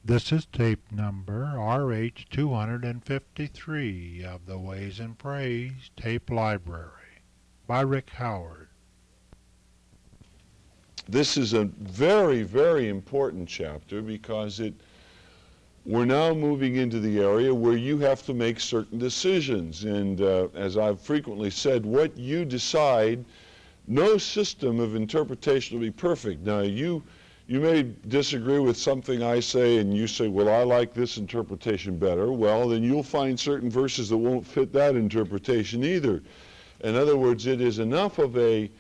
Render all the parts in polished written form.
This is tape number RH253 of the Ways and Praise Tape Library by Rick Howard. This is a very, very important chapter because we're now moving into the area where you have to make certain decisions. And as I've frequently said, what you decide, no system of interpretation will be perfect. Now, you may disagree with something I say, and you say, well, I like this interpretation better. Well, then you'll find certain verses that won't fit that interpretation either. In other words, it is enough of an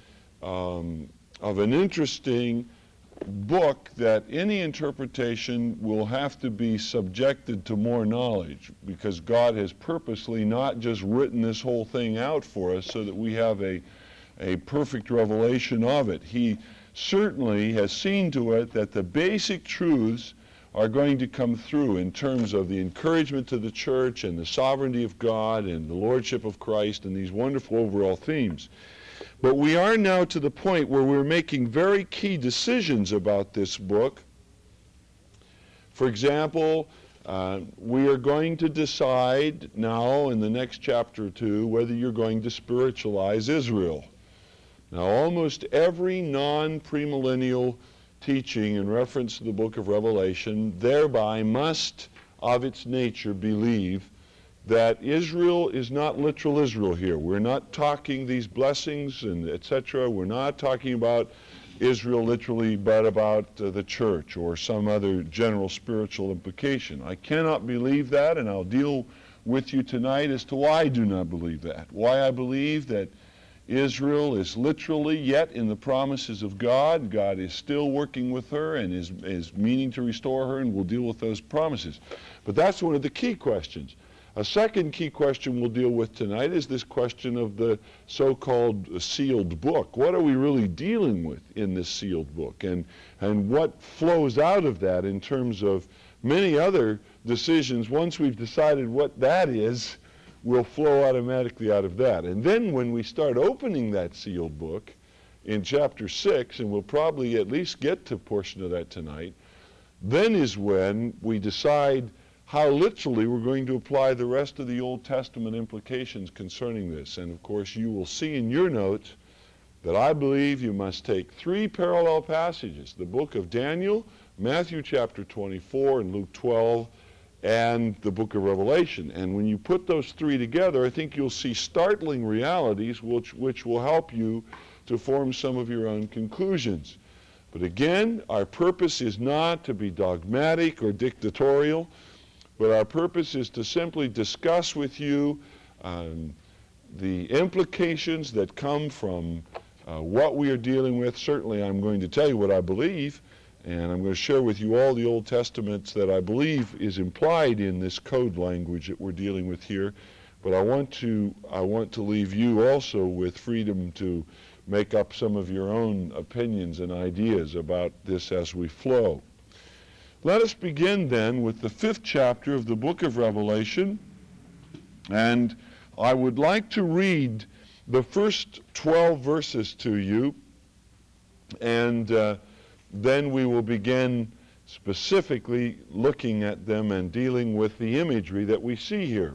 interesting book that any interpretation will have to be subjected to more knowledge, because God has purposely not just written this whole thing out for us so that we have a perfect revelation of it. He certainly has seen to it that the basic truths are going to come through in terms of the encouragement to the church and the sovereignty of God and the lordship of Christ and these wonderful overall themes. But we are now to the point where we're making very key decisions about this book. For example, we are going to decide now in the next chapter or two whether you're going to spiritualize Israel. Now, almost every non-premillennial teaching in reference to the book of Revelation thereby must, of its nature, believe that Israel is not literal Israel here. We're not talking these blessings and etc. We're not talking about Israel literally, but about the church or some other general spiritual implication. I cannot believe that, and I'll deal with you tonight as to why I do not believe that. Why I believe that Israel is literally yet in the promises of God. God is still working with her and is meaning to restore her, and we'll deal with those promises. But that's one of the key questions. A second key question we'll deal with tonight is this question of the so-called sealed book. What are we really dealing with in this sealed book? And what flows out of that in terms of many other decisions. Once we've decided what that is, will flow automatically out of that. And then when we start opening that sealed book in chapter 6, and we'll probably at least get to a portion of that tonight, then is when we decide how literally we're going to apply the rest of the Old Testament implications concerning this. And of course you will see in your notes that I believe you must take three parallel passages, the book of Daniel, Matthew chapter 24, and Luke 12, and the book of Revelation. And when you put those three together, I think you'll see startling realities which will help you to form some of your own conclusions. But again, our purpose is not to be dogmatic or dictatorial, but our purpose is to simply discuss with you the implications that come from what we are dealing with. Certainly I'm going to tell you what I believe, and I'm going to share with you all the Old Testaments that I believe is implied in this code language that we're dealing with here. But I want to leave you also with freedom to make up some of your own opinions and ideas about this as we flow. Let us begin then with the 5th chapter of the book of Revelation, and I would like to read the first 12 verses to you, and then we will begin specifically looking at them and dealing with the imagery that we see here.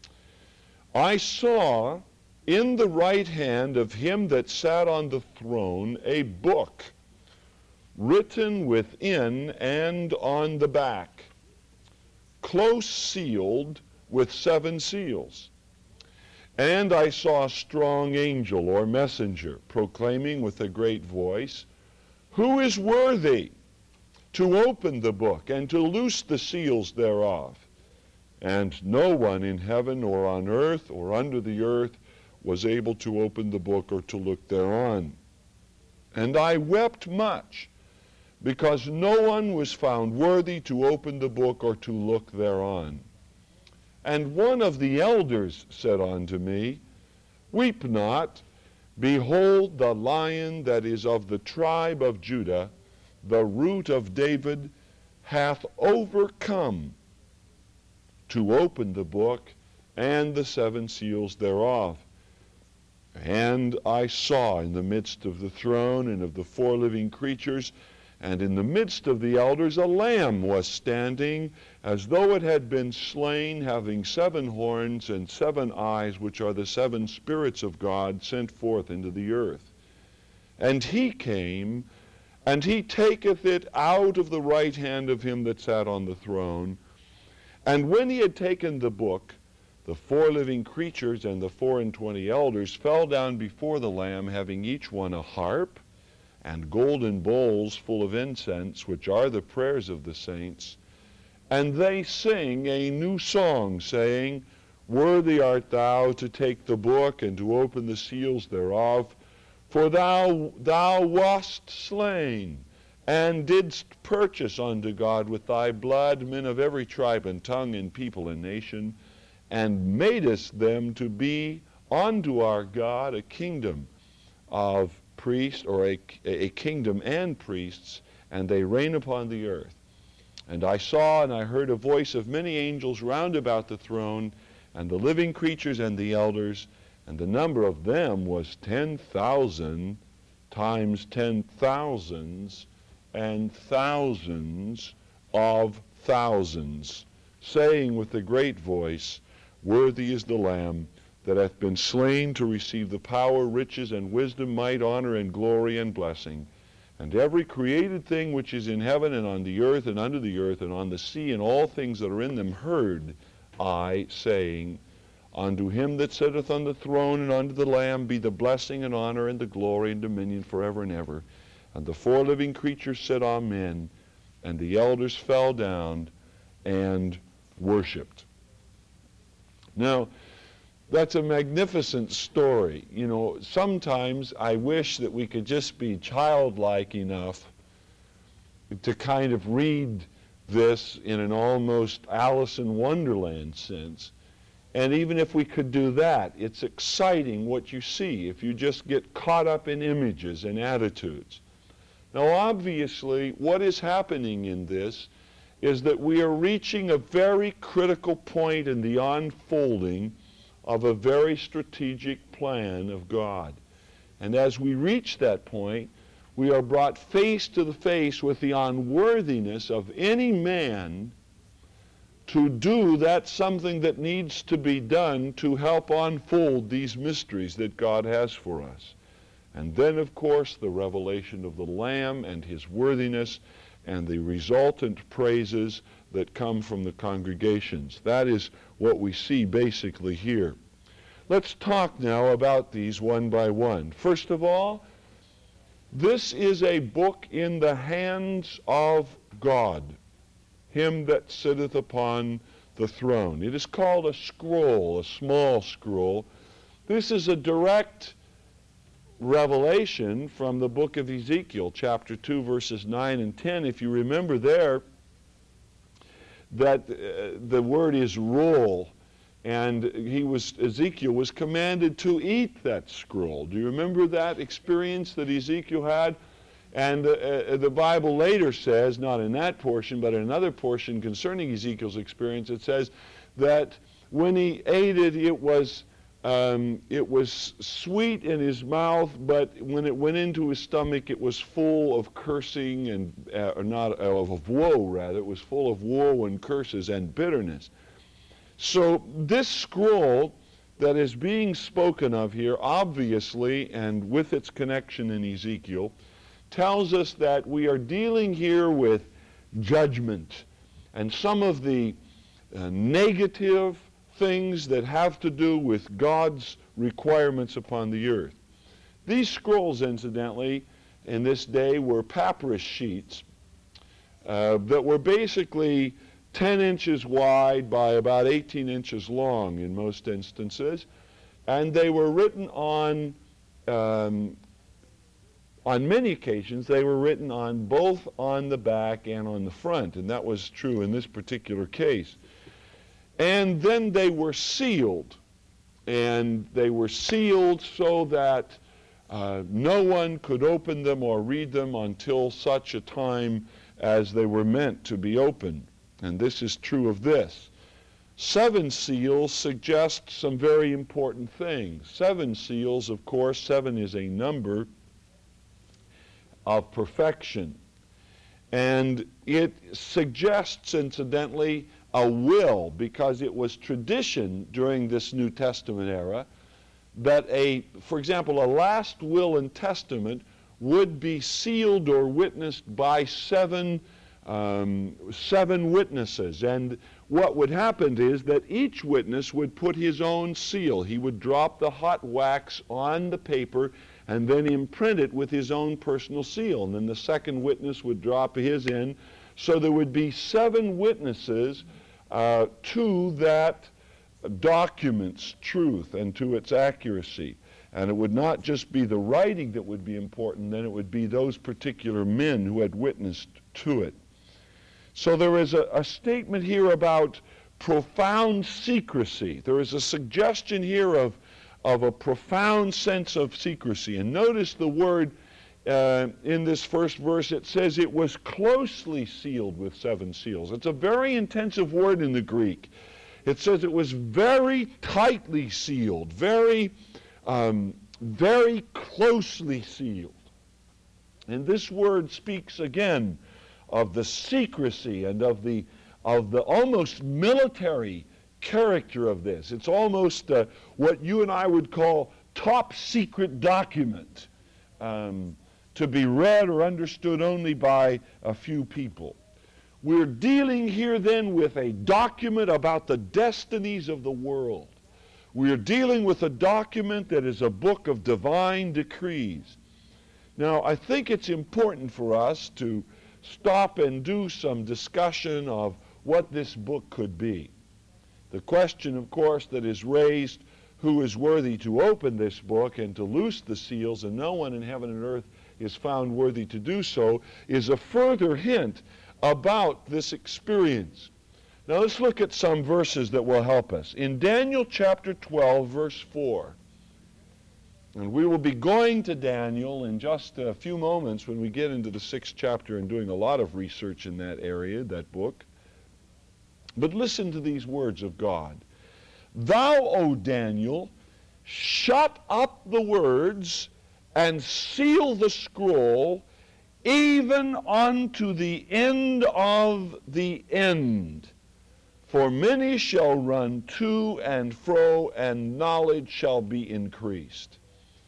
I saw in the right hand of him that sat on the throne a book written within and on the back, close sealed with 7 seals. And I saw a strong angel or messenger proclaiming with a great voice, "Who is worthy to open the book and to loose the seals thereof?" And no one in heaven or on earth or under the earth was able to open the book or to look thereon. And I wept much, because no one was found worthy to open the book or to look thereon. And one of the elders said unto me, "Weep not. Behold, the Lion that is of the tribe of Judah, the Root of David, hath overcome to open the book and the 7 seals thereof." And I saw in the midst of the throne and of the 4 living creatures And in the midst of the elders a lamb was standing, as though it had been slain, having 7 horns and 7 eyes, which are the 7 spirits of God sent forth into the earth. And he came, and he taketh it out of the right hand of him that sat on the throne. And when he had taken the book, the 4 living creatures and the 24 elders fell down before the Lamb, having each one a harp, and golden bowls full of incense, which are the prayers of the saints. And they sing a new song, saying, Worthy art thou to take the book and to open the seals thereof, for thou wast slain, and didst purchase unto God with thy blood men of every tribe and tongue and people and nation, and madest them to be unto our God a kingdom of priests, or a kingdom and priests, and they reign upon the earth. And I saw and I heard a voice of many angels round about the throne, and the living creatures and the elders, and the number of them was 10,000 times 10,000s and thousands of thousands, saying with a great voice, Worthy is the Lamb that hath been slain to receive the power, riches, and wisdom, might, honor, and glory, and blessing. And every created thing which is in heaven, and on the earth, and under the earth, and on the sea, and all things that are in them, heard I saying, Unto him that sitteth on the throne, and unto the Lamb, be the blessing, and honor, and the glory, and dominion forever and ever. And the 4 living creatures said, Amen. And the elders fell down and worshipped. Now, that's a magnificent story. You know, sometimes I wish that we could just be childlike enough to kind of read this in an almost Alice in Wonderland sense. And even if we could do that, it's exciting what you see if you just get caught up in images and attitudes. Now, obviously, what is happening in this is that we are reaching a very critical point in the unfolding of a very strategic plan of God. And as we reach that point, we are brought face to the face with the unworthiness of any man to do that something that needs to be done to help unfold these mysteries that God has for us. And then, of course, the revelation of the Lamb and his worthiness and the resultant praises that come from the congregations. That is what we see basically here. Let's talk now about these one by one. First of all, this is a book in the hands of God, him that sitteth upon the throne. It is called a scroll, a small scroll. This is a direct revelation from the book of Ezekiel, chapter 2, verses 9 and 10. If you remember there, that the word is roll, and Ezekiel was commanded to eat that scroll. Do you remember that experience that Ezekiel had? And the Bible later says, not in that portion, but in another portion concerning Ezekiel's experience, it says that when he ate it, it was sweet in his mouth, but when it went into his stomach, it was full of cursing and of woe, rather. It was full of woe and curses and bitterness. So this scroll that is being spoken of here, obviously, and with its connection in Ezekiel, tells us that we are dealing here with judgment and some of the negative things that have to do with God's requirements upon the earth. These scrolls, incidentally, in this day were papyrus sheets that were basically 10 inches wide by about 18 inches long in most instances, and they were written on many occasions, they were written on both on the back and on the front, and that was true in this particular case. And then they were sealed, and they were sealed so that no one could open them or read them until such a time as they were meant to be opened. And this is true of this. 7 seals suggest some very important things. 7 seals, of course, 7 is a number of perfection. And it suggests, incidentally, a will, because it was tradition during this New Testament era that for example, a last will and testament would be sealed or witnessed by seven witnesses. And what would happen is that each witness would put his own seal. He would drop the hot wax on the paper and then imprint it with his own personal seal. And then the second witness would drop his in. So there would be 7 witnesses to that document's truth and to its accuracy. And it would not just be the writing that would be important, then it would be those particular men who had witnessed to it. So there is a statement here about profound secrecy. There is a suggestion here of a profound sense of secrecy. And notice the word in this first verse, it says it was closely sealed with 7 seals. It's a very intensive word in the Greek. It says it was very tightly sealed, very closely sealed. And this word speaks again of the secrecy and of the almost military character of this. It's almost what you and I would call top secret document, to be read or understood only by a few people. We're dealing here then with a document about the destinies of the world. We're dealing with a document that is a book of divine decrees. Now, I think it's important for us to stop and do some discussion of what this book could be. The question, of course, that is raised, who is worthy to open this book and to loose the seals, and no one in heaven and earth is found worthy to do so, is a further hint about this experience. Now let's look at some verses that will help us. In Daniel chapter 12, verse 4, and we will be going to Daniel in just a few moments when we get into the 6th chapter and doing a lot of research in that area, that book. But listen to these words of God. Thou, O Daniel, shut up the words and seal the scroll even unto the end of the end. For many shall run to and fro, and knowledge shall be increased.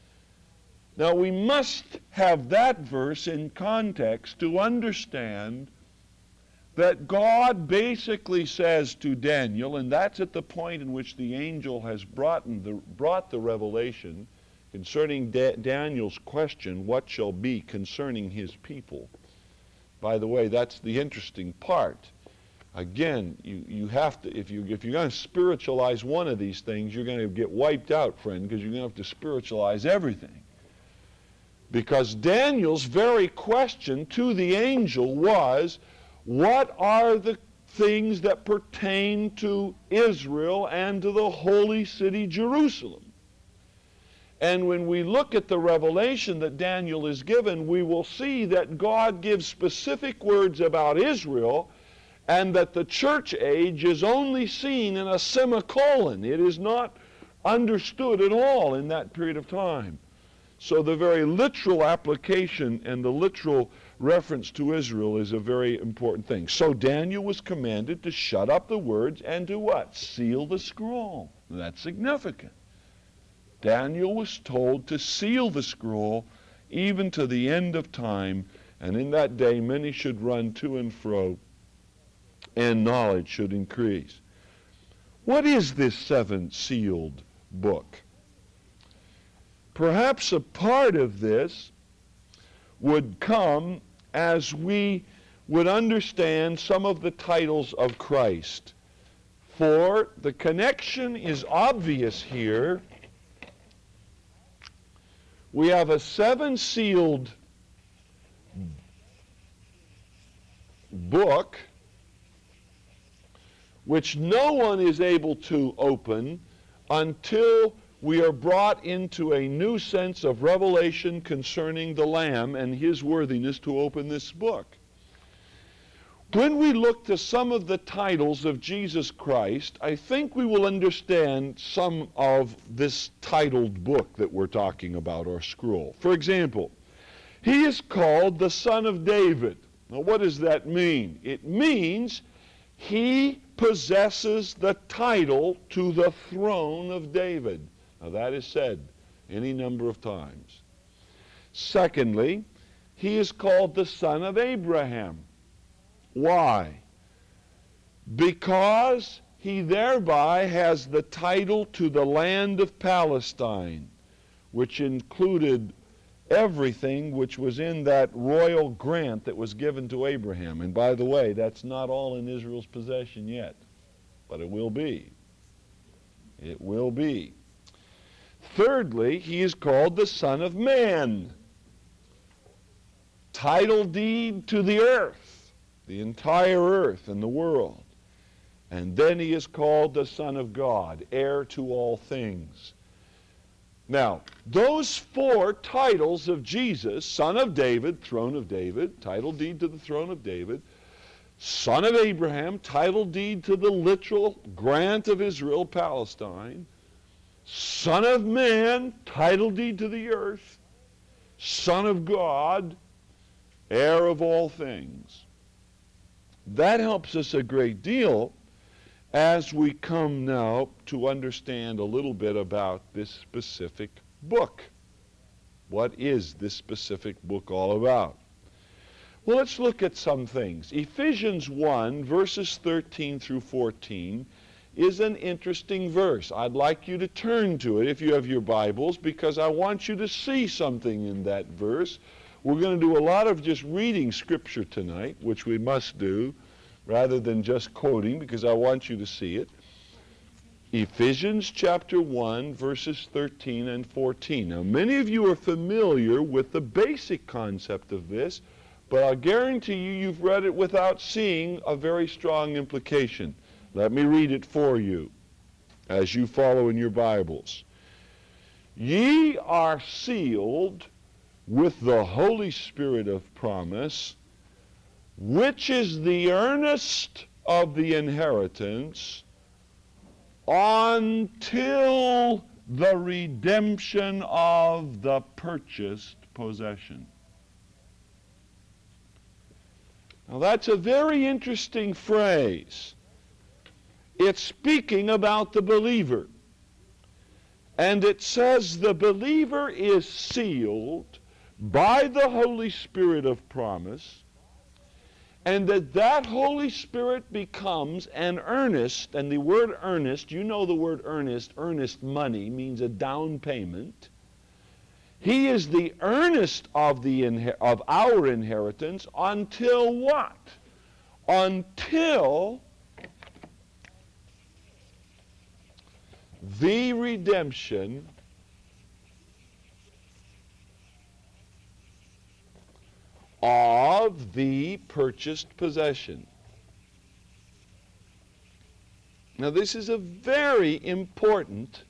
Now we must have that verse in context to understand that God basically says to Daniel, and that's at the point in which the angel has brought the revelation concerning Daniel's question, what shall be concerning his people. By the way, that's the interesting part. Again, you have to, if you're going to spiritualize one of these things, you're going to get wiped out, friend, because you're going to have to spiritualize everything. Because Daniel's very question to the angel was, what are the things that pertain to Israel and to the holy city Jerusalem? And when we look at the revelation that Daniel is given, we will see that God gives specific words about Israel, and that the church age is only seen in a semicolon. It is not understood at all in that period of time. So the very literal application and the literal reference to Israel is a very important thing. So Daniel was commanded to shut up the words and to what? Seal the scroll. That's significant. Daniel was told to seal the scroll even to the end of time, and in that day many should run to and fro, and knowledge should increase. What is this 7-sealed book? Perhaps a part of this would come as we would understand some of the titles of Christ. For the connection is obvious here. We have a 7-sealed book which no one is able to open until we are brought into a new sense of revelation concerning the Lamb and his worthiness to open this book. When we look to some of the titles of Jesus Christ, I think we will understand some of this titled book that we're talking about, or scroll. For example, he is called the Son of David. Now, what does that mean? It means he possesses the title to the throne of David. Now, that is said any number of times. Secondly, he is called the son of Abraham. Why? Because he thereby has the title to the land of Palestine, which included everything which was in that royal grant that was given to Abraham. And by the way, that's not all in Israel's possession yet, but it will be. It will be. Thirdly, he is called the Son of Man. Title deed to the earth, the entire earth and the world. And then he is called the Son of God, heir to all things. Now, those four titles of Jesus, Son of David, throne of David, title deed to the throne of David, Son of Abraham, title deed to the literal grant of Israel, Palestine, Son of Man, title deed to the earth, Son of God, heir of all things. That helps us a great deal as we come now to understand a little bit about this specific book. What is this specific book all about? Well, let's look at some things. Ephesians 1, verses 13 through 14 is an interesting verse. I'd like you to turn to it if you have your Bibles, because I want you to see something in that verse. We're going to do a lot of just reading Scripture tonight, which we must do, rather than just quoting, because I want you to see it. Ephesians chapter 1, verses 13 and 14. Now, many of you are familiar with the basic concept of this, but I'll guarantee you've read it without seeing a very strong implication. Let me read it for you as you follow in your Bibles. Ye are sealed with the Holy Spirit of promise, which is the earnest of the inheritance until the redemption of the purchased possession. Now that's a very interesting phrase. It's speaking about the believer. And it says the believer is sealed by the Holy Spirit of promise, and that Holy Spirit becomes an earnest, and the word earnest, you know the word earnest money means a down payment. He is the earnest of our inheritance until what? Until the redemption of the purchased possession. Now, this is a very important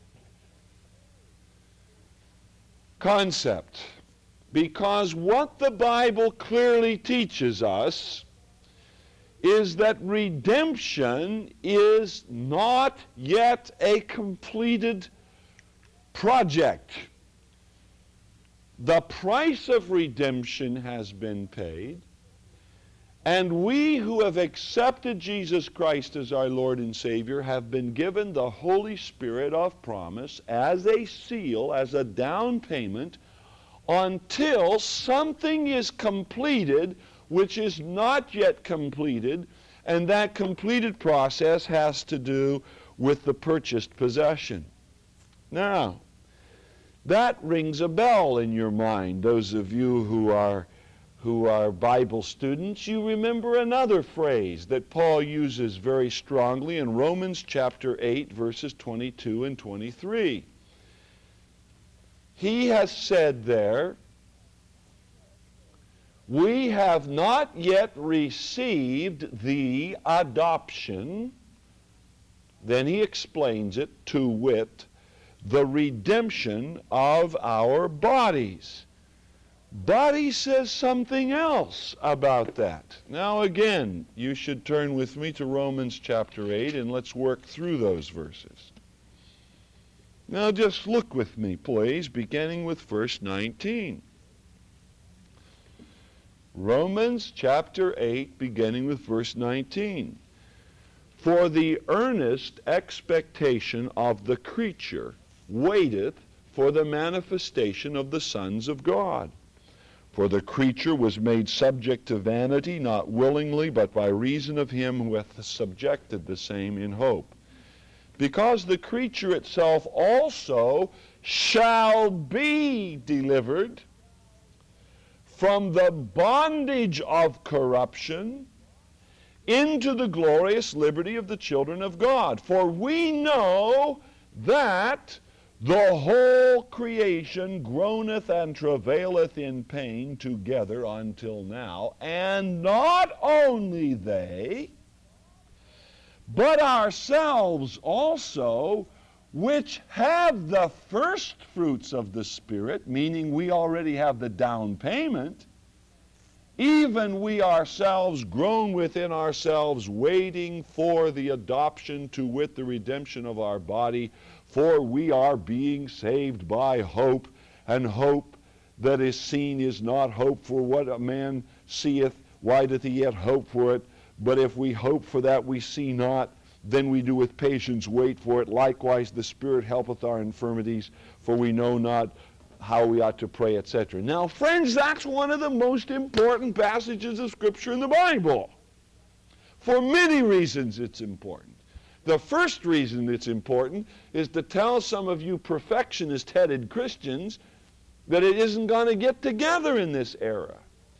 concept, because what the Bible clearly teaches us is that redemption is not yet a completed project. The price of redemption has been paid, and we who have accepted Jesus Christ as our Lord and Savior have been given the Holy Spirit of promise as a seal, as a down payment, until something is completed which is not yet completed, and that completed process has to do with the purchased possession. Now, that rings a bell in your mind. Those of you who are Bible students, you remember another phrase that Paul uses very strongly in Romans chapter 8, verses 22 and 23. He has said there, we have not yet received the adoption. Then he explains it, to wit, the redemption of our bodies. But he says something else about that. Now again, you should turn with me to Romans chapter 8, and let's work through those verses. Now just look with me, please, beginning with verse 19. Romans chapter 8, beginning with verse 19. For the earnest expectation of the creature waiteth for the manifestation of the sons of God. For the creature was made subject to vanity, not willingly, but by reason of him who hath subjected the same in hope. Because the creature itself also shall be delivered from the bondage of corruption into the glorious liberty of the children of God. For we know that the whole creation groaneth and travaileth in pain together until now, and not only they, but ourselves also, which have the first fruits of the Spirit, meaning we already have the down payment, even we ourselves groan within ourselves, waiting for the adoption, to wit, the redemption of our body. For we are being saved by hope, and hope that is seen is not hope. For what a man seeth, why doth he yet hope for it? But if we hope for that we see not, then we do with patience wait for it. Likewise the Spirit helpeth our infirmities, for we know not how we ought to pray, etc. Now, friends, that's one of the most important passages of Scripture in the Bible. For many reasons it's important. The first reason it's important is to tell some of you perfectionist-headed Christians that it isn't going to get together in this era.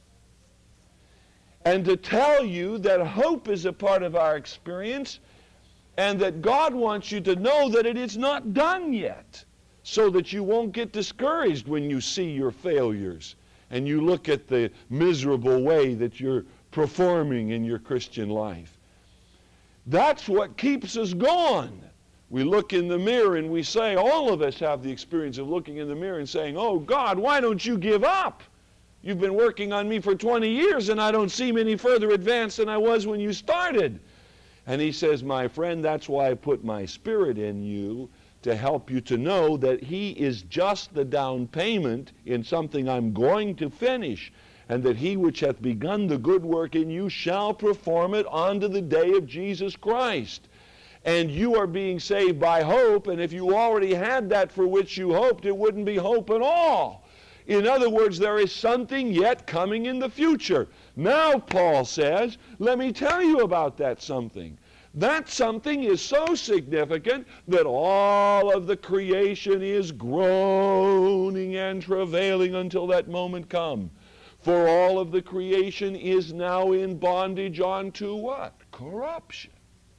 And to tell you that hope is a part of our experience, and that God wants you to know that it is not done yet, so that you won't get discouraged when you see your failures and you look at the miserable way that you're performing in your Christian life. That's what keeps us going. We look in the mirror and we say, all of us have the experience of looking in the mirror and saying, oh God, why don't you give up? You've been working on me for 20 years and I don't seem any further advanced than I was when you started. And he says, my friend, that's why I put my Spirit in you, to help you to know that he is just the down payment in something I'm going to finish, and that he which hath begun the good work in you shall perform it unto the day of Jesus Christ. And you are being saved by hope, and if you already had that for which you hoped, it wouldn't be hope at all. In other words, there is something yet coming in the future. Now, Paul says, let me tell you about that something. That something is so significant that all of the creation is groaning and travailing until that moment come. For all of the creation is now in bondage unto what? Corruption.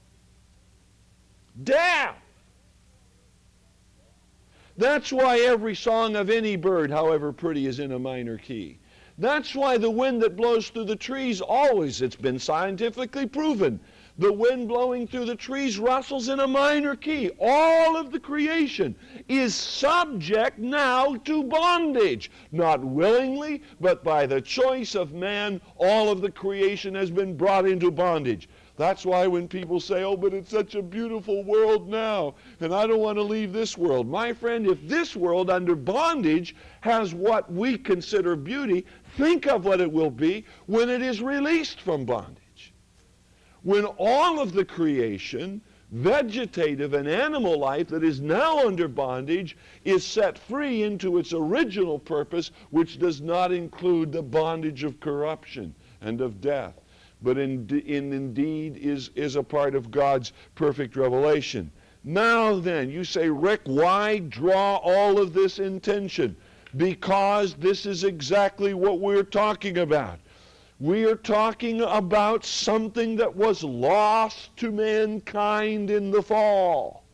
Death. That's why every song of any bird, however pretty, is in a minor key. That's why the wind that blows through the trees always, it's been scientifically proven, the wind blowing through the trees rustles in a minor key. All of the creation is subject now to bondage. Not willingly, but by the choice of man, all of the creation has been brought into bondage. That's why when people say, oh, but it's such a beautiful world now, and I don't want to leave this world. My friend, if this world under bondage has what we consider beauty, think of what it will be when it is released from bondage. When all of the creation, vegetative and animal life that is now under bondage, is set free into its original purpose, which does not include the bondage of corruption and of death, but indeed is a part of God's perfect revelation. Now then, you say, Rick, why draw all of this intention? Because this is exactly what we're talking about. We are talking about something that was lost to mankind in the fall.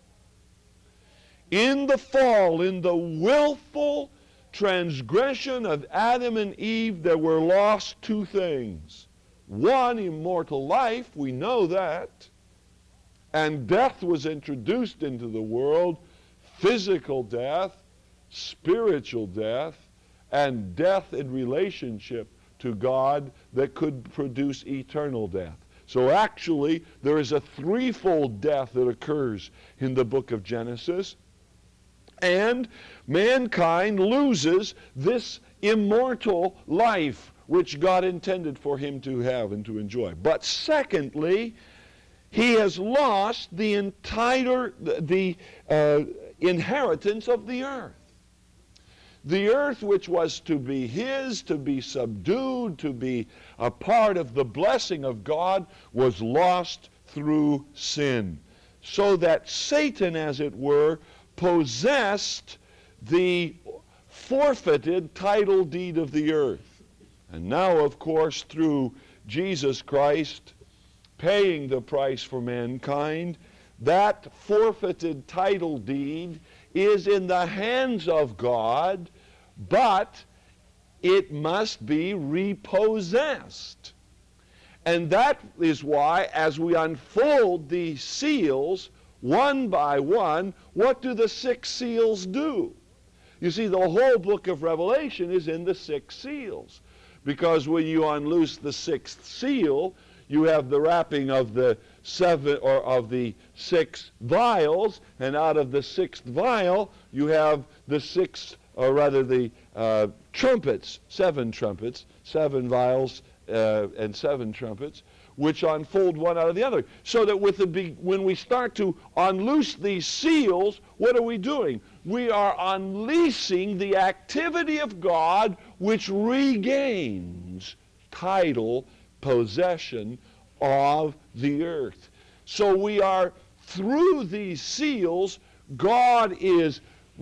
In the fall, in the willful transgression of Adam and Eve, there were lost two things. One, immortal life, we know that. And death was introduced into the world, physical death, spiritual death, and death in relationship to God that could produce eternal death. So actually, there is a threefold death that occurs in the book of Genesis, and mankind loses this immortal life which God intended for him to have and to enjoy. But secondly, he has lost the entire inheritance of the earth. The earth, which was to be his, to be subdued, to be a part of the blessing of God, was lost through sin. So that Satan, as it were, possessed the forfeited title deed of the earth. And now, of course, through Jesus Christ paying the price for mankind, that forfeited title deed is in the hands of God, but it must be repossessed. And that is why, as we unfold these seals one by one, what do the 6 seals do? You see, the whole book of Revelation is in the 6 seals. Because when you unloose the 6th seal, you have the wrapping of the 6 vials, and out of the 6th vial, you have the 6, or rather the trumpets, 7 trumpets, 7 vials and 7 trumpets, which unfold one out of the other. So that when we start to unloose these seals, what are we doing? We are unleashing the activity of God, which regains title, possession of the earth. So we are, through these seals, God is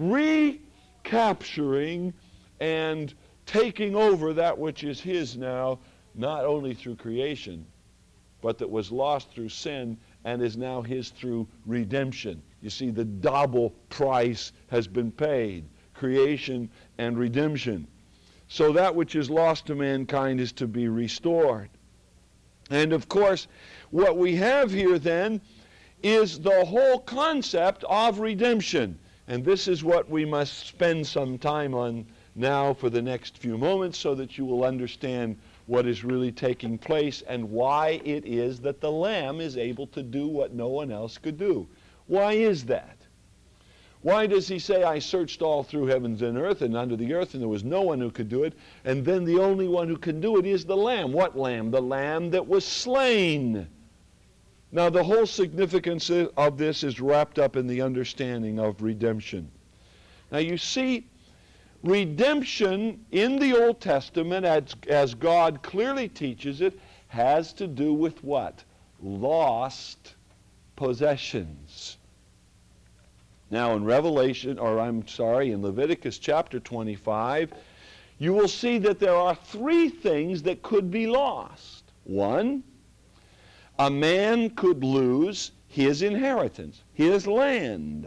recapturing and taking over that which is his now, not only through creation, but that was lost through sin and is now his through redemption. You see, the double price has been paid, creation and redemption. So that which is lost to mankind is to be restored. And of course, what we have here then is the whole concept of redemption. And this is what we must spend some time on now for the next few moments, so that you will understand what is really taking place and why it is that the Lamb is able to do what no one else could do. Why is that? Why does he say, I searched all through heavens and earth and under the earth, and there was no one who could do it, and then the only one who can do it is the Lamb? What Lamb? The Lamb that was slain. Now, the whole significance of this is wrapped up in the understanding of redemption. Now, you see, redemption in the Old Testament, as God clearly teaches it, has to do with what? Lost possessions. Now in in Leviticus chapter 25, you will see that there are 3 things that could be lost. 1, a man could lose his inheritance, his land.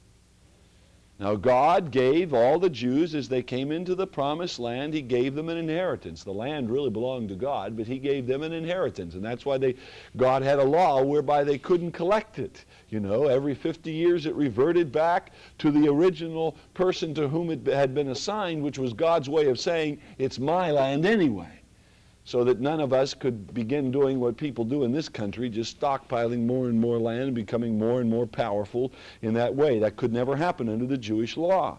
Now God gave all the Jews, as they came into the promised land, he gave them an inheritance. The land really belonged to God, but he gave them an inheritance. And that's why God had a law whereby they couldn't collect it. You know, every 50 years it reverted back to the original person to whom it had been assigned, which was God's way of saying, it's my land anyway. So that none of us could begin doing what people do in this country, just stockpiling more and more land and becoming more and more powerful in that way. That could never happen under the Jewish law.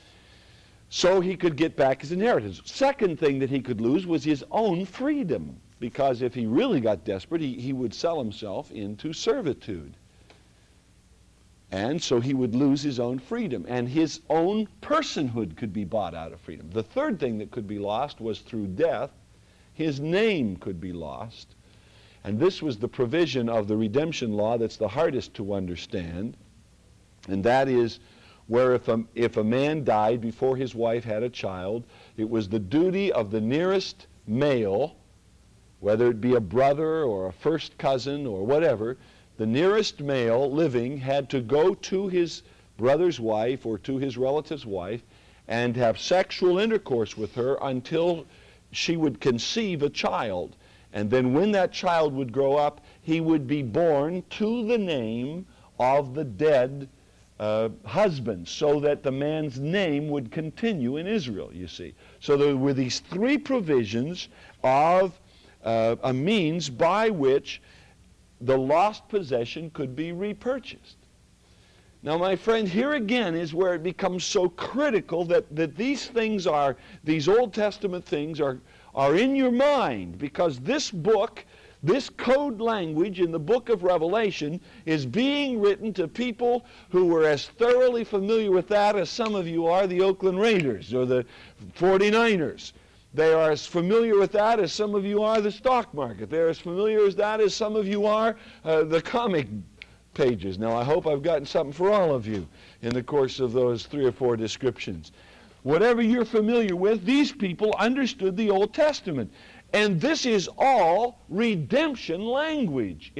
So he could get back his inheritance. Second thing that he could lose was his own freedom, because if he really got desperate, he would sell himself into servitude. And so he would lose his own freedom, and his own personhood could be bought out of freedom. The third thing that could be lost was through death. His name could be lost. And this was the provision of the redemption law that's the hardest to understand. And that is where if a man died before his wife had a child, it was the duty of the nearest male, whether it be a brother or a first cousin or whatever, the nearest male living had to go to his brother's wife or to his relative's wife and have sexual intercourse with her until she would conceive a child. And then when that child would grow up, he would be born to the name of the dead husband, so that the man's name would continue in Israel, you see. So there were these 3 provisions of a means by which the lost possession could be repurchased. Now, my friend, here again is where it becomes so critical that these things these Old Testament things are are in your mind, because this book, this code language in the book of Revelation, is being written to people who were as thoroughly familiar with that as some of you are the Oakland Raiders or the 49ers. They are as familiar with that as some of you are the stock market. They're as familiar with that as some of you are the comic pages. Now, I hope I've gotten something for all of you in the course of those 3 or 4 descriptions. Whatever you're familiar with, these people understood the Old Testament. And this is all redemption language.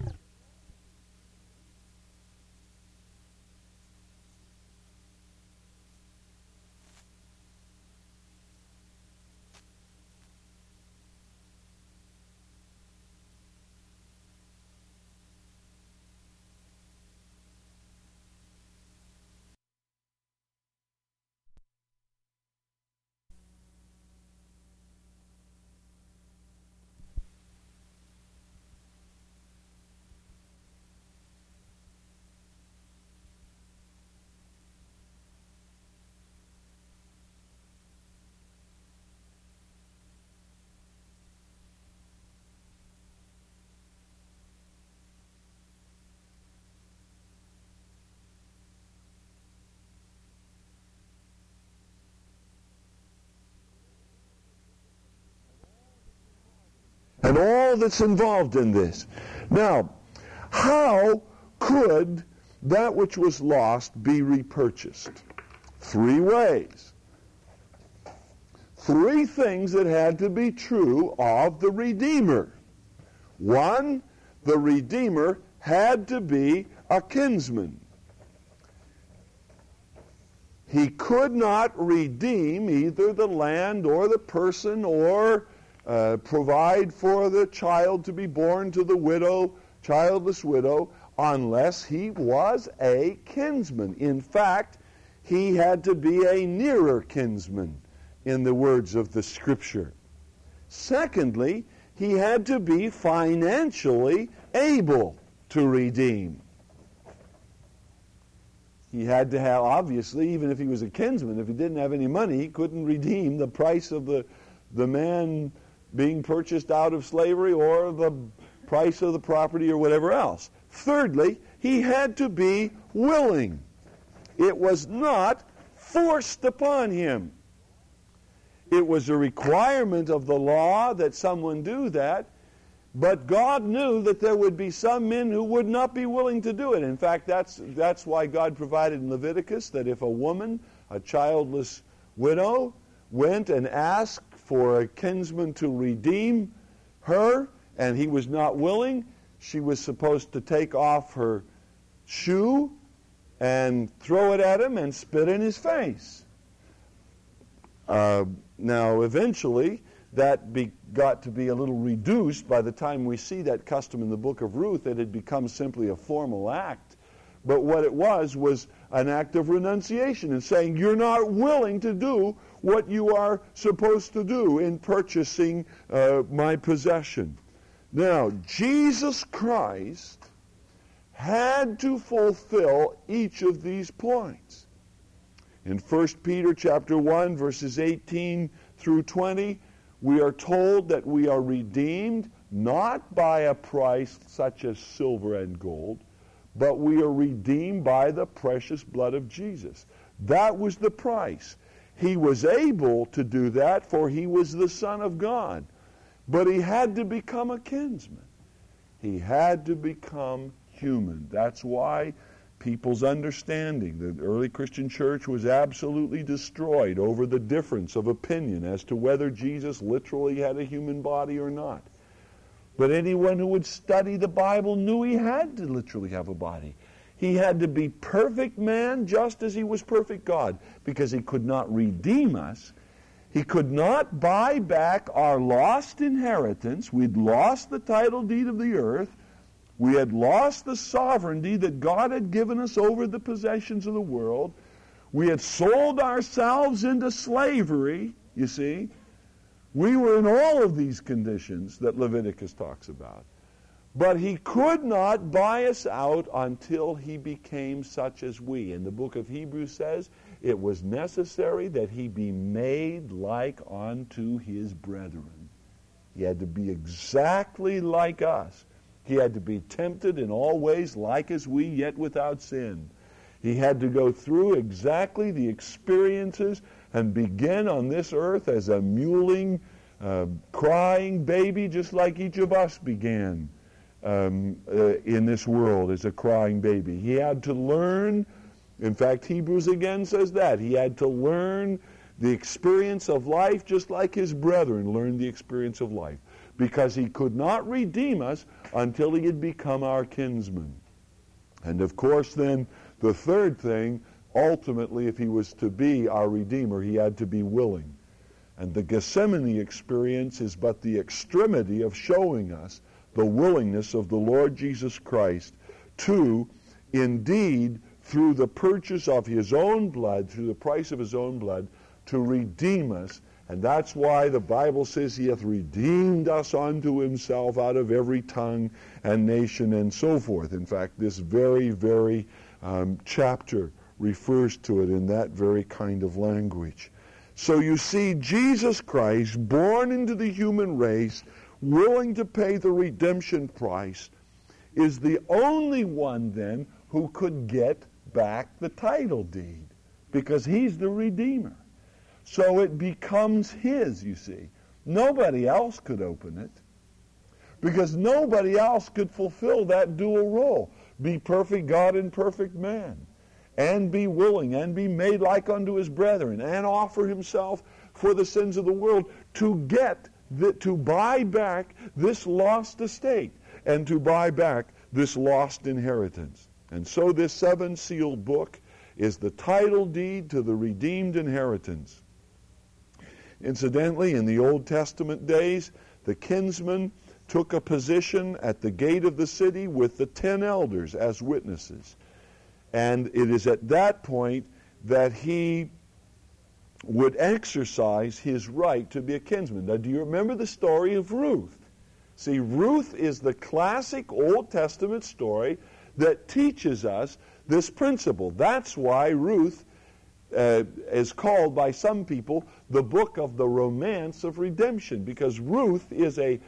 And all that's involved in this. Now, how could that which was lost be repurchased? 3 ways. 3 things that had to be true of the Redeemer. 1, the Redeemer had to be a kinsman. He could not redeem either the land or the person or provide for the child to be born to the widow, childless widow, unless he was a kinsman. In fact, he had to be a nearer kinsman, in the words of the Scripture. Secondly, he had to be financially able to redeem. He had to have, obviously, even if he was a kinsman, if he didn't have any money, he couldn't redeem the price of the man being purchased out of slavery or the price of the property or whatever else. Thirdly, he had to be willing. It was not forced upon him. It was a requirement of the law that someone do that, but God knew that there would be some men who would not be willing to do it. In fact, that's why God provided in Leviticus that if a woman, a childless widow, went and asked for a kinsman to redeem her, and he was not willing, she was supposed to take off her shoe and throw it at him and spit in his face. Now, eventually, that got to be a little reduced. By the time we see that custom in the book of Ruth, it had become simply a formal act. But what it was an act of renunciation and saying, you're not willing to do what you are supposed to do in purchasing my possession. Now, Jesus Christ had to fulfill each of these points. In 1 Peter chapter 1, verses 18 through 20, we are told that we are redeemed not by a price such as silver and gold, but we are redeemed by the precious blood of Jesus. That was the price. He was able to do that, for he was the Son of God. But he had to become a kinsman. He had to become human. That's why people's understanding, the early Christian church was absolutely destroyed over the difference of opinion as to whether Jesus literally had a human body or not. But anyone who would study the Bible knew he had to literally have a body. He had to be perfect man just as he was perfect God, because he could not redeem us. He could not buy back our lost inheritance. We'd lost the title deed of the earth. We had lost the sovereignty that God had given us over the possessions of the world. We had sold ourselves into slavery, you see. We were in all of these conditions that Leviticus talks about. But he could not buy us out until he became such as we. And the book of Hebrews says it was necessary that he be made like unto his brethren. He had to be exactly like us. He had to be tempted in all ways like as we, yet without sin. He had to go through exactly the experiences and begin on this earth as a mewling, crying baby, just like each of us began in this world as a crying baby. He had to learn, in fact, Hebrews again says that, he had to learn the experience of life just like his brethren learned the experience of life, because he could not redeem us until he had become our kinsman. And of course then, the third thing, ultimately, if he was to be our Redeemer, he had to be willing. And the Gethsemane experience is but the extremity of showing us the willingness of the Lord Jesus Christ to, indeed, through the purchase of his own blood, through the price of his own blood, to redeem us. And that's why the Bible says he hath redeemed us unto himself out of every tongue and nation and so forth. In fact, this very, very chapter refers to it in that very kind of language. So you see, Jesus Christ, born into the human race, willing to pay the redemption price, is the only one then who could get back the title deed, because he's the Redeemer. So it becomes his, you see. Nobody else could open it, because nobody else could fulfill that dual role. Be perfect God and perfect man, and be willing, and be made like unto his brethren, and offer himself for the sins of the world to buy back this lost estate, and to buy back this lost inheritance. And so this seven-sealed book is the title deed to the redeemed inheritance. Incidentally, in the Old Testament days, the kinsman took a position at the gate of the city with the 10 elders as witnesses. And it is at that point that he would exercise his right to be a kinsman. Now, do you remember the story of Ruth? See, Ruth is the classic Old Testament story that teaches us this principle. That's why Ruth is called by some people the book of the romance of redemption, because Ruth is a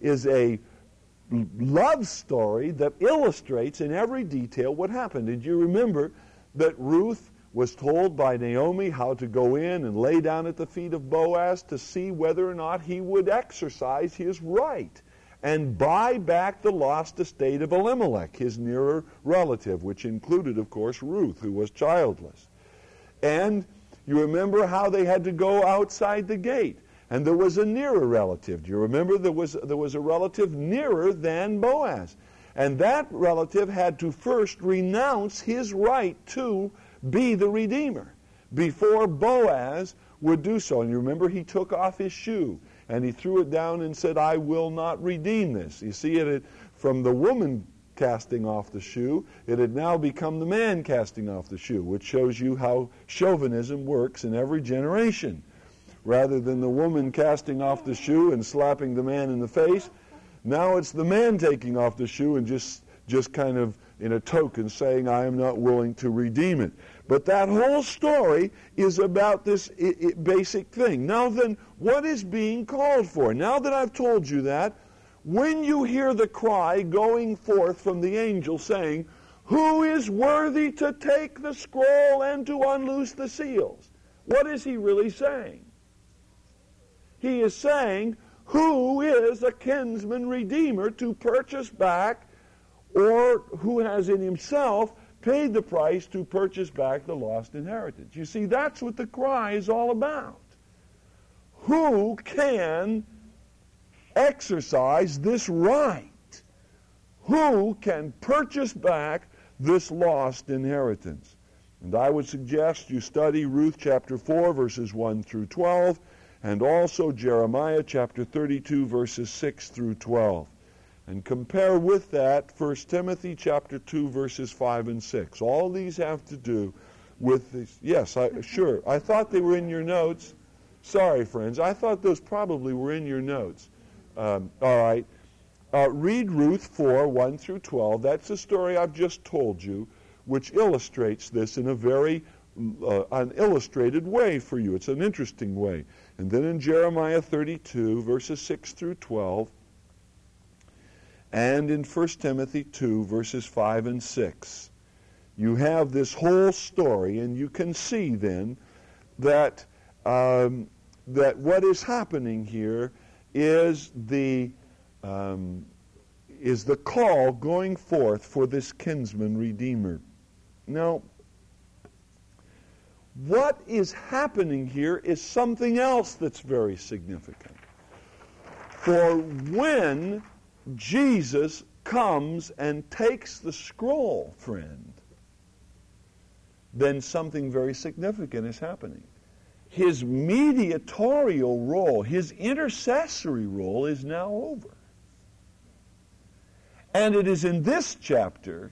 love story that illustrates in every detail what happened. Did you remember that Ruth was told by Naomi how to go in and lay down at the feet of Boaz to see whether or not he would exercise his right and buy back the lost estate of Elimelech, his nearer relative, which included, of course, Ruth, who was childless. And you remember how they had to go outside the gate. And there was a nearer relative. Do you remember there was a relative nearer than Boaz? And that relative had to first renounce his right to be the Redeemer before Boaz would do so. And you remember he took off his shoe and he threw it down and said, I will not redeem this. You see, it from the woman casting off the shoe, it had now become the man casting off the shoe, which shows you how chauvinism works in every generation. Rather than the woman casting off the shoe and slapping the man in the face, now it's the man taking off the shoe and just kind of in a token saying, I am not willing to redeem it. But that whole story is about this basic thing. Now then, what is being called for? Now that I've told you that, when you hear the cry going forth from the angel saying, who is worthy to take the scroll and to unloose the seals? What is he really saying? He is saying, who is a kinsman redeemer to purchase back, or who has in himself paid the price to purchase back the lost inheritance? You see, that's what the cry is all about. Who can exercise this right? Who can purchase back this lost inheritance? And I would suggest you study Ruth chapter 4, verses 1 through 12, and also Jeremiah chapter 32, verses 6 through 12. And compare with that 1 Timothy chapter 2, verses 5 and 6. All these have to do with this. Yes, sure. I thought they were in your notes. Sorry, friends. I thought those probably were in your notes. All right. read Ruth 4, 1 through 12. That's the story I've just told you, which illustrates this in a very an illustrated way for you. It's an interesting way. And then in Jeremiah 32, verses 6 through 12, and in 1 Timothy 2, verses 5 and 6, you have this whole story, and you can see then that that what is happening here is the call going forth for this kinsman redeemer. Now, what is happening here is something else that's very significant. For when Jesus comes and takes the scroll, friend, then something very significant is happening. His mediatorial role, his intercessory role is now over. And it is in this chapter,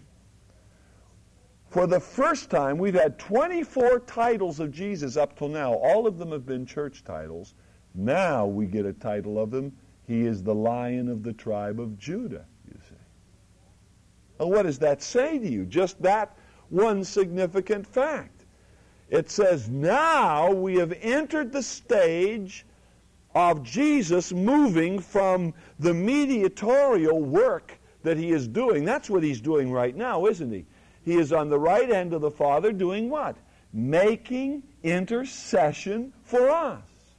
for the first time, we've had 24 titles of Jesus up till now. All of them have been church titles. Now we get a title of him. He is the Lion of the tribe of Judah, you see. Well, what does that say to you? Just that one significant fact. It says, now we have entered the stage of Jesus moving from the mediatorial work that he is doing. That's what he's doing right now, isn't he? He is on the right hand of the Father doing what? Making intercession for us.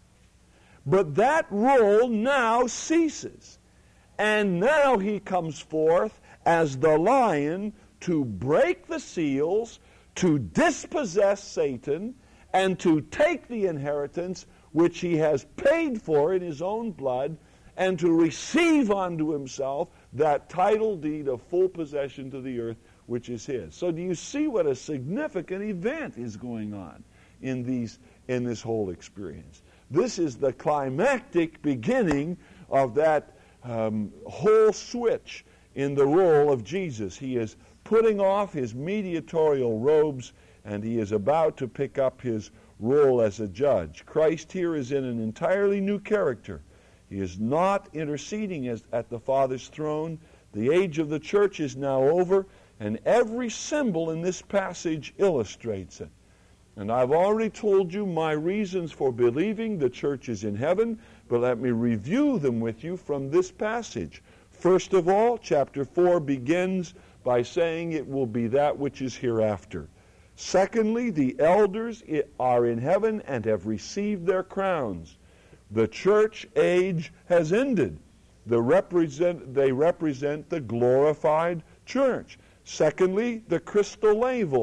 But that role now ceases. And now he comes forth as the Lion to break the seals, to dispossess Satan, and to take the inheritance which he has paid for in his own blood, and to receive unto himself that title deed of full possession to the earth, which is his. So do you see what a significant event is going on in this whole experience? This is the climactic beginning of that whole switch in the role of Jesus. He is putting off his mediatorial robes, and he is about to pick up his role as a judge. Christ here is in an entirely new character. He is not interceding at the Father's throne. The age of the church is now over, and every symbol in this passage illustrates it. And I've already told you my reasons for believing the church is in heaven, but let me review them with you from this passage. First of all, chapter 4 begins by saying it will be that which is hereafter. Secondly, the elders are in heaven and have received their crowns. The church age has ended. They represent the glorified church. Secondly, the crystal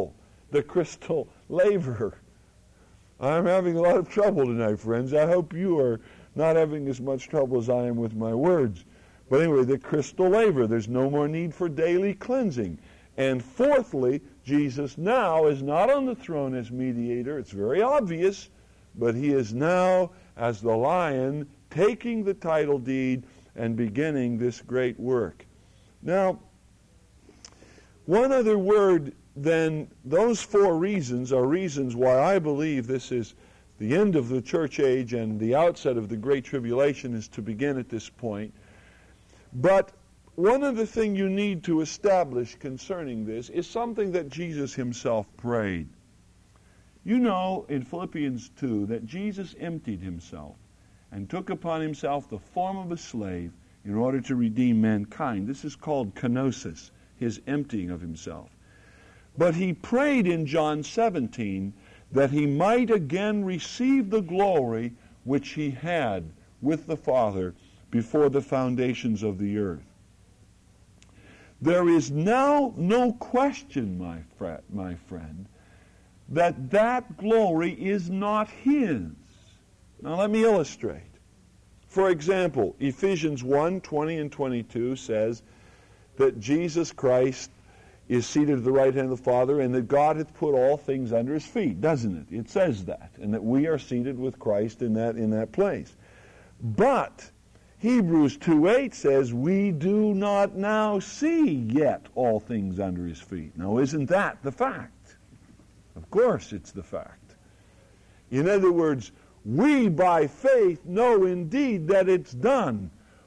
laver. I'm having a lot of trouble tonight, friends. I hope you are not having as much trouble as I am with my words. But anyway, the crystal laver. There's no more need for daily cleansing. And fourthly, Jesus now is not on the throne as mediator. It's very obvious. But he is now, as the Lion, taking the title deed and beginning this great work. Now, one other word, then, those four reasons are reasons why I believe this is the end of the church age and the outset of the Great Tribulation is to begin at this point. But one other thing you need to establish concerning this is something that Jesus himself prayed. You know in Philippians 2 that Jesus emptied himself and took upon himself the form of a slave in order to redeem mankind. This is called kenosis, his emptying of himself. But he prayed in John 17 that he might again receive the glory which he had with the Father before the foundations of the earth. There is now no question, my friend, that glory is not his. Now let me illustrate. For example, Ephesians 1:20 and 22 says that Jesus Christ is seated at the right hand of the Father, and that God hath put all things under his feet, doesn't it? It says that, and that we are seated with Christ in that place. But Hebrews 2:8 says, we do not now see yet all things under his feet. Now, isn't that the fact? Of course it's the fact. In other words, we by faith know indeed that it's done.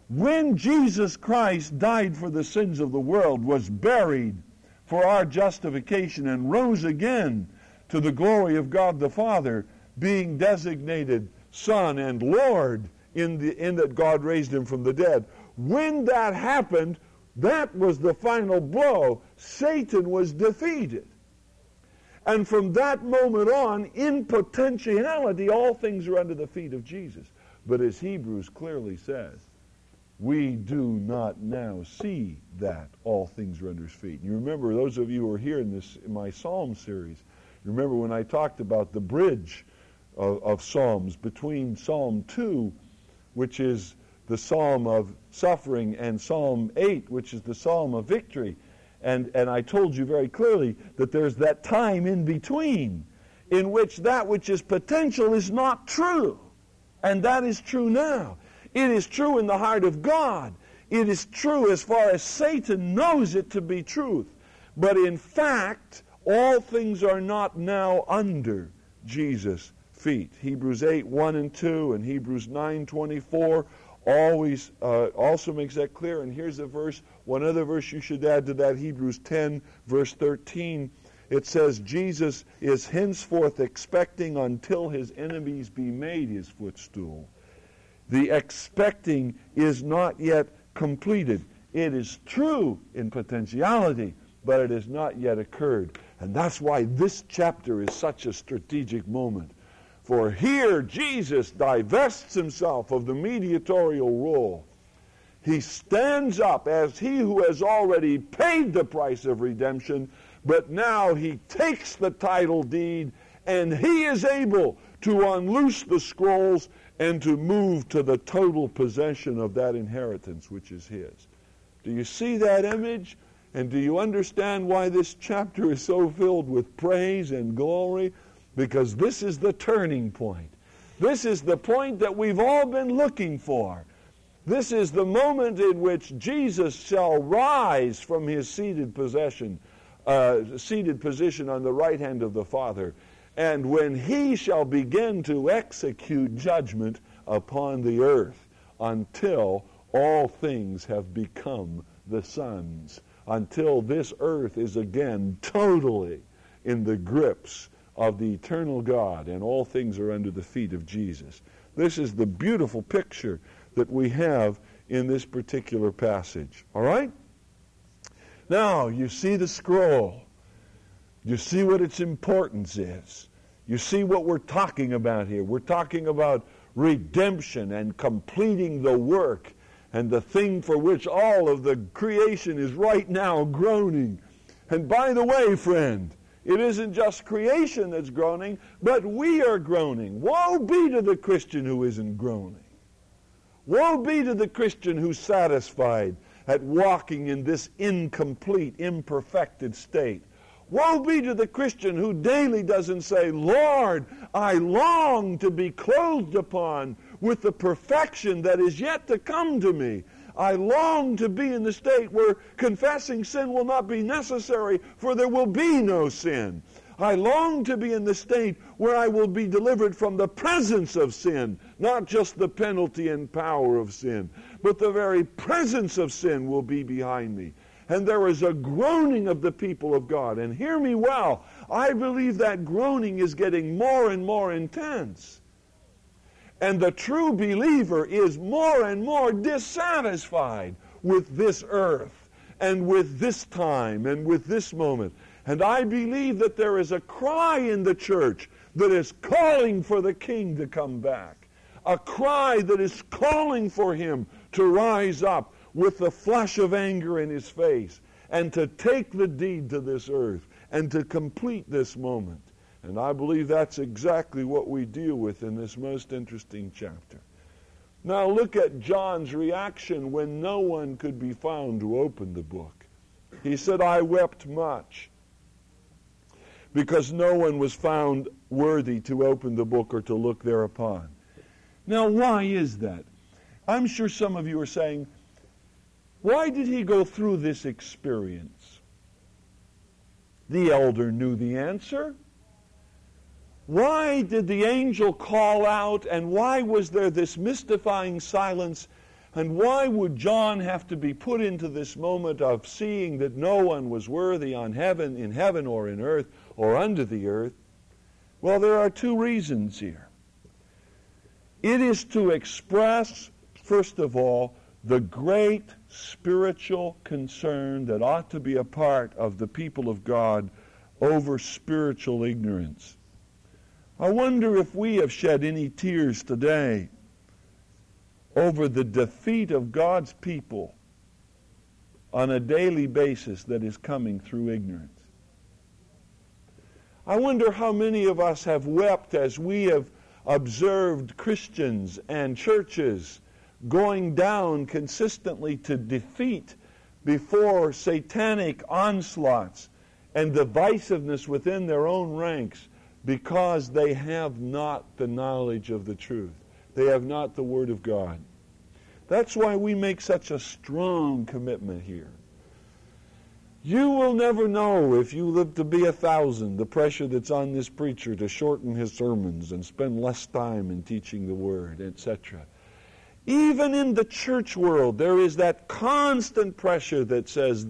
when Jesus Christ died for the sins of the world, was buried for our justification, and rose again to the glory of God the Father, being designated Son and Lord in that God raised him from the dead. When that happened, that was the final blow. Satan was defeated. And from that moment on, in potentiality, all things are under the feet of Jesus. But as Hebrews clearly says, we do not now see that all things are under his feet. You remember, those of you who are here in my Psalm series, you remember when I talked about the bridge of Psalms between Psalm 2, which is the Psalm of suffering, and Psalm 8, which is the Psalm of victory. And I told you very clearly that there's that time in between in which that which is potential is not true. And that is true now. It is true in the heart of God. It is true as far as Satan knows it to be truth. But in fact, all things are not now under Jesus' feet. Hebrews 8, 1 and 2, and Hebrews 9, 24 always also makes that clear. And here's a verse, one other verse you should add to that, Hebrews 10, verse 13. It says, Jesus is henceforth expecting until his enemies be made his footstool. The expecting is not yet completed. It is true in potentiality, but it has not yet occurred. And that's why this chapter is such a strategic moment. For here Jesus divests himself of the mediatorial role. He stands up as he who has already paid the price of redemption, but now he takes the title deed, and he is able to unloose the scrolls and to move to the total possession of that inheritance which is his. Do you see that image? And do you understand why this chapter is so filled with praise and glory? Because this is the turning point. This is the point that we've all been looking for. This is the moment in which Jesus shall rise from his seated position on the right hand of the Father, and when he shall begin to execute judgment upon the earth until all things have become the Son's, until this earth is again totally in the grips of the eternal God, and all things are under the feet of Jesus. This is the beautiful picture that we have in this particular passage. All right? Now, you see the scroll. You see what its importance is. You see what we're talking about here. We're talking about redemption and completing the work and the thing for which all of the creation is right now groaning. And by the way, friend, it isn't just creation that's groaning, but we are groaning. Woe be to the Christian who isn't groaning. Woe be to the Christian who's satisfied at walking in this incomplete, imperfected state. Woe be to the Christian who daily doesn't say, Lord, I long to be clothed upon with the perfection that is yet to come to me. I long to be in the state where confessing sin will not be necessary, for there will be no sin. I long to be in the state where I will be delivered from the presence of sin, not just the penalty and power of sin, but the very presence of sin will be behind me. And there is a groaning of the people of God. And hear me well, I believe that groaning is getting more and more intense. And the true believer is more and more dissatisfied with this earth and with this time and with this moment. And I believe that there is a cry in the church that is calling for the King to come back. A cry that is calling for him to rise up with the flush of anger in his face and to take the deed to this earth and to complete this moment. And I believe that's exactly what we deal with in this most interesting chapter. Now look at John's reaction when no one could be found to open the book. He said, I wept much because no one was found worthy to open the book or to look thereupon. Now why is that? I'm sure some of you are saying, why did he go through this experience? The elder knew the answer. Why did the angel call out, and why was there this mystifying silence And why would John have to be put into this moment of seeing that no one was worthy in heaven or in earth or under the earth? Well, there are two reasons here. It is to express, first of all, the great spiritual concern that ought to be a part of the people of God over spiritual ignorance. I wonder if we have shed any tears today over the defeat of God's people on a daily basis that is coming through ignorance. I wonder how many of us have wept as we have observed Christians and churches going down consistently to defeat before satanic onslaughts and divisiveness within their own ranks because they have not the knowledge of the truth. They have not the Word of God. That's why we make such a strong commitment here. You will never know, if you live to be 1,000, the pressure that's on this preacher to shorten his sermons and spend less time in teaching the Word, etc. Even in the church world, there is that constant pressure that says,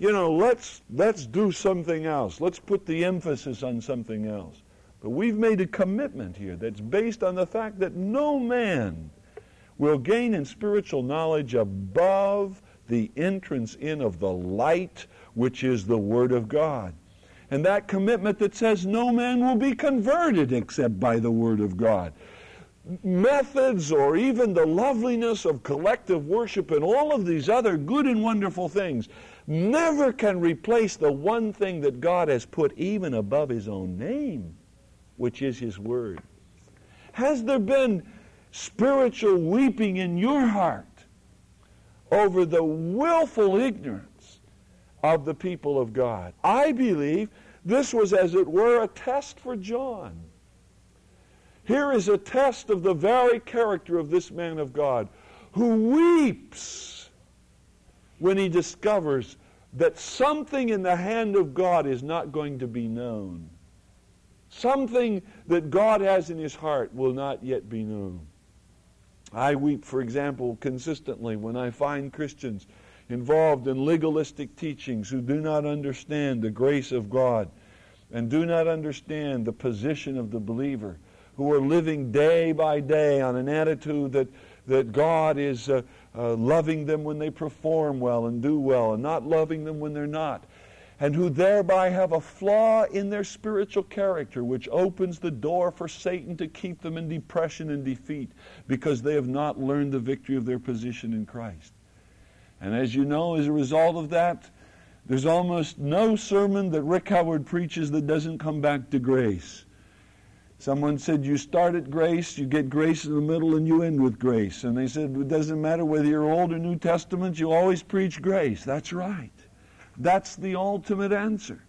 let's do something else. Let's put the emphasis on something else. But we've made a commitment here that's based on the fact that no man will gain in spiritual knowledge above the entrance in of the light, which is the Word of God. And that commitment that says no man will be converted except by the Word of God. Methods or even the loveliness of collective worship and all of these other good and wonderful things never can replace the one thing that God has put even above His own name, which is His Word. Has there been spiritual weeping in your heart over the willful ignorance of the people of God? I believe this was, as it were, a test for John. Here is a test of the very character of this man of God, who weeps when he discovers that something in the hand of God is not going to be known. Something that God has in His heart will not yet be known. I weep, for example, consistently when I find Christians involved in legalistic teachings who do not understand the grace of God and do not understand the position of the believer, who are living day by day on an attitude that God is loving them when they perform well and do well and not loving them when they're not, and who thereby have a flaw in their spiritual character which opens the door for Satan to keep them in depression and defeat because they have not learned the victory of their position in Christ. And as you know, as a result of that, there's almost no sermon that Rick Howard preaches that doesn't come back to grace. Someone said, you start at grace, you get grace in the middle, and you end with grace. And they said, it doesn't matter whether you're Old or New Testament, you always preach grace. That's right. That's the ultimate answer.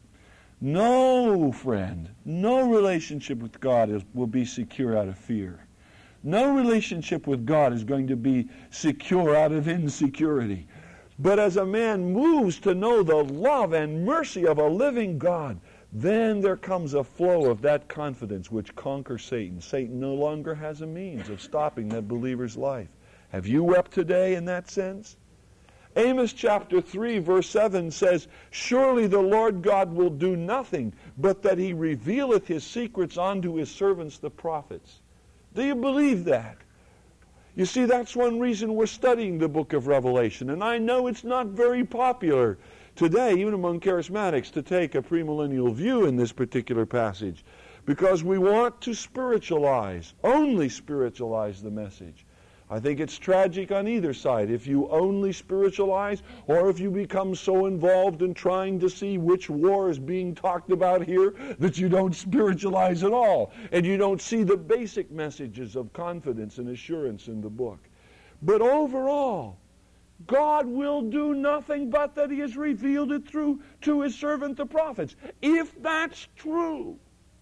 No, friend, no relationship with God will be secure out of fear. No relationship with God is going to be secure out of insecurity. But as a man moves to know the love and mercy of a living God, then there comes a flow of that confidence which conquers Satan. Satan no longer has a means of stopping that believer's life. Have you wept today in that sense? Amos chapter 3 verse 7 says, surely the Lord God will do nothing, but that He revealeth His secrets unto His servants the prophets. Do you believe that? You see, that's one reason we're studying the book of Revelation. And I know it's not very popular today, even among charismatics, to take a premillennial view in this particular passage, because we want to spiritualize, only spiritualize the message. I think it's tragic on either side. If you only spiritualize, or if you become so involved in trying to see which war is being talked about here that you don't spiritualize at all, and you don't see the basic messages of confidence and assurance in the book. But overall, God will do nothing but that He has revealed it to His servant the prophets. If that's true,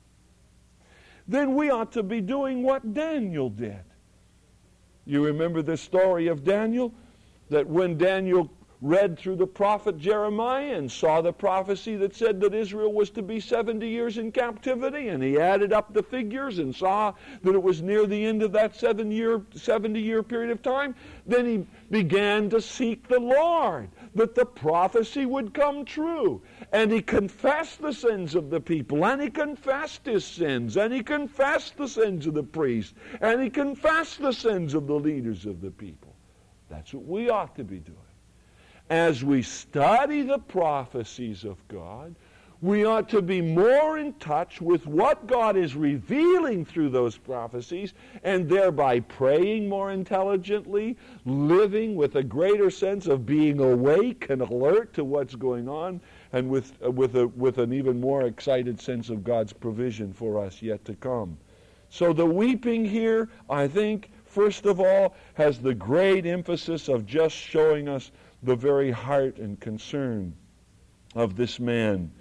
then we ought to be doing what Daniel did. You remember the story of Daniel? That when Daniel read through the prophet Jeremiah and saw the prophecy that said that Israel was to be 70 years in captivity, and he added up the figures and saw that it was near the end of that 70-year period of time, then he began to seek the Lord, that the prophecy would come true. And he confessed the sins of the people, and he confessed his sins, and he confessed the sins of the priests, and he confessed the sins of the leaders of the people. That's what we ought to be doing. As we study the prophecies of God, we ought to be more in touch with what God is revealing through those prophecies, and thereby praying more intelligently, living with a greater sense of being awake and alert to what's going on, and with an even more excited sense of God's provision for us yet to come. So the weeping here, I think, first of all, has the great emphasis of just showing us the very heart and concern of this man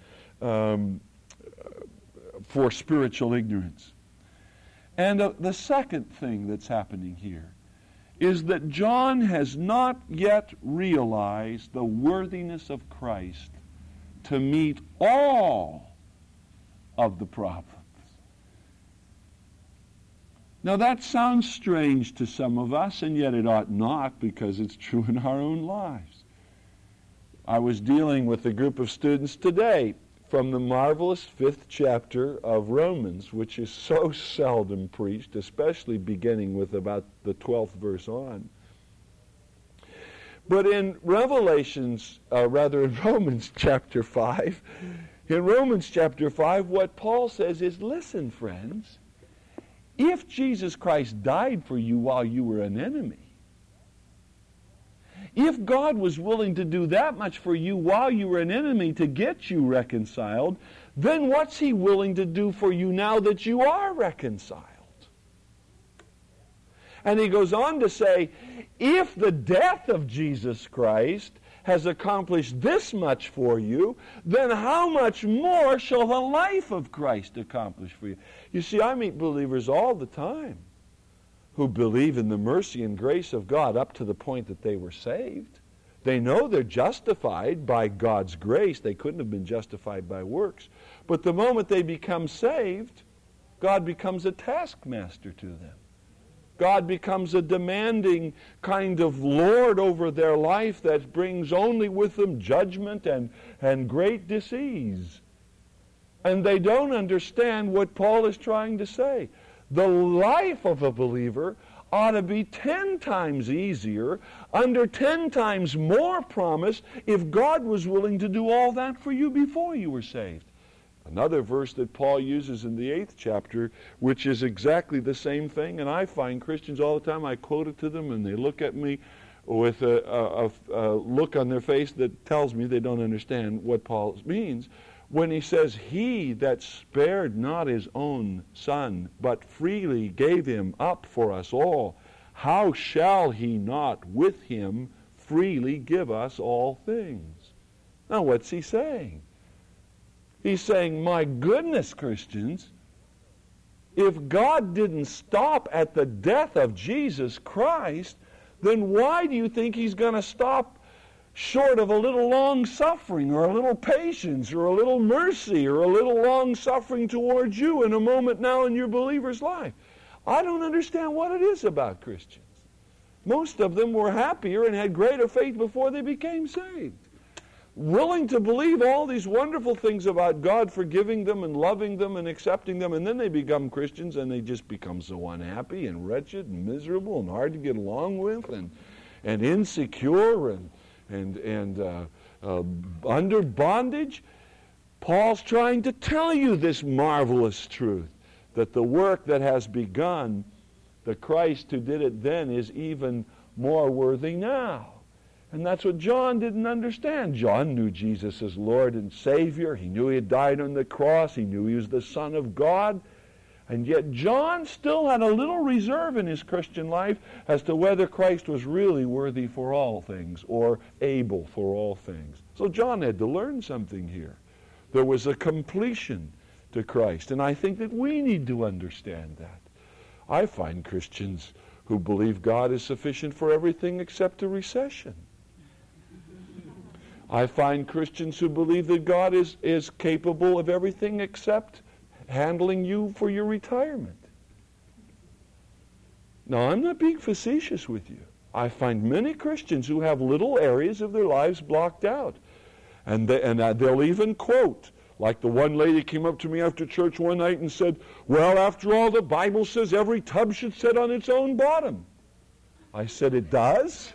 for spiritual ignorance. And the second thing that's happening here is that John has not yet realized the worthiness of Christ to meet all of the prophets. Now that sounds strange to some of us, and yet it ought not, because it's true in our own lives. I was dealing with a group of students today from the marvelous 5th chapter of Romans, which is so seldom preached, especially beginning with about the 12th verse on. But in Romans chapter 5, what Paul says is, listen, friends, if Jesus Christ died for you while you were an enemy, if God was willing to do that much for you while you were an enemy to get you reconciled, then what's he willing to do for you now that you are reconciled? And he goes on to say, if the death of Jesus Christ has accomplished this much for you, then how much more shall the life of Christ accomplish for you? You see, I meet believers all the time who believe in the mercy and grace of God up to the point that they were saved. They know they're justified by God's grace. They couldn't have been justified by works. But the moment they become saved, God becomes a taskmaster to them. God becomes a demanding kind of Lord over their life that brings only with them judgment and great disease. And they don't understand what Paul is trying to say. The life of a believer ought to be 10 times easier, under 10 times more promise, if God was willing to do all that for you before you were saved. Another verse that Paul uses in the 8th chapter, which is exactly the same thing, and I find Christians all the time, I quote it to them, and they look at me with a look on their face that tells me they don't understand what Paul means, when he says, he that spared not his own son, but freely gave him up for us all, how shall he not with him freely give us all things? Now what's he saying? He's saying, my goodness, Christians, if God didn't stop at the death of Jesus Christ, then why do you think he's going to stop short of a little long suffering or a little patience or a little mercy or a little long suffering towards you in a moment now in your believer's life? I don't understand what it is about Christians. Most of them were happier and had greater faith before they became saved. Willing to believe all these wonderful things about God forgiving them and loving them and accepting them, and then they become Christians and they just become so unhappy and wretched and miserable and hard to get along with and insecure and under bondage. Paul's trying to tell you this marvelous truth, that the work that has begun, the Christ who did it then is even more worthy now. And that's what John didn't understand. John knew Jesus as Lord and Savior. He knew he had died on the cross. He knew he was the Son of God. And yet John still had a little reserve in his Christian life as to whether Christ was really worthy for all things or able for all things. So John had to learn something here. There was a completion to Christ. And I think that we need to understand that. I find Christians who believe God is sufficient for everything except a recession. I find Christians who believe that God is capable of everything except handling you for your retirement. Now, I'm not being facetious with you. I find many Christians who have little areas of their lives blocked out. And they'll even quote, like the one lady came up to me after church one night and said, well, after all, the Bible says every tub should sit on its own bottom. I said, it does?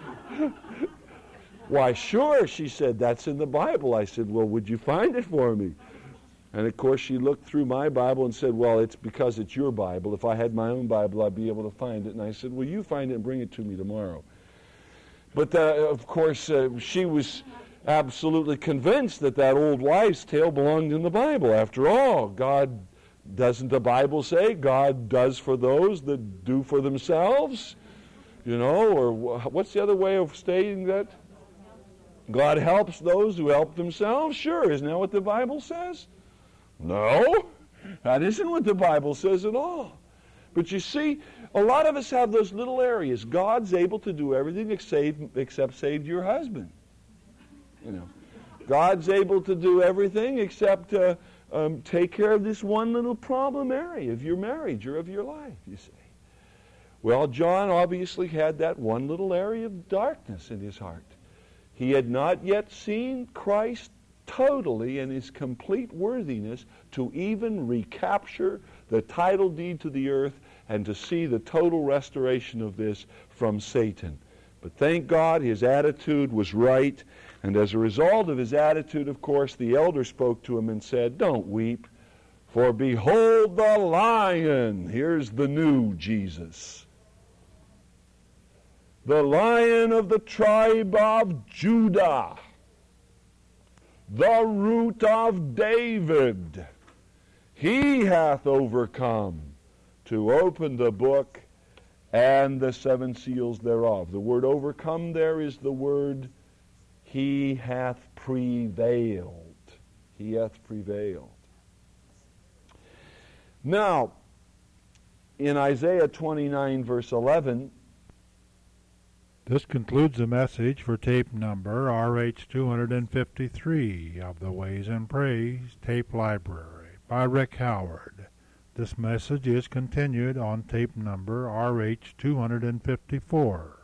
Why, sure, she said, that's in the Bible. I said, well, would you find it for me? And of course she looked through my Bible and said, well, it's because it's your Bible. If I had my own Bible, I'd be able to find it. And I said, well, you find it and bring it to me tomorrow. But of course, she was absolutely convinced that that old wives' tale belonged in the Bible. After all, doesn't the Bible say God does for those that do for themselves? You know, or what's the other way of stating that? God helps those who help themselves? Sure, isn't that what the Bible says? No, that isn't what the Bible says at all. But you see, a lot of us have those little areas. God's able to do everything except save your husband. You know, God's able to do everything except take care of this one little problem area of your marriage or of your life, you see. Well, John obviously had that one little area of darkness in his heart. He had not yet seen Christ totally in his complete worthiness to even recapture the title deed to the earth and to see the total restoration of this from Satan. But thank God his attitude was right, and as a result of his attitude, of course, the elder spoke to him and said, don't weep, for behold the Lion. Here's the new Jesus. The Lion of the tribe of Judah, the Root of David. He hath overcome to open the book and the seven seals thereof. The word overcome there is the word he hath prevailed. He hath prevailed. Now, in Isaiah 29, verse 11, this concludes the message for tape number RH253 of the Ways and Praise Tape Library by Rick Howard. This message is continued on tape number RH254.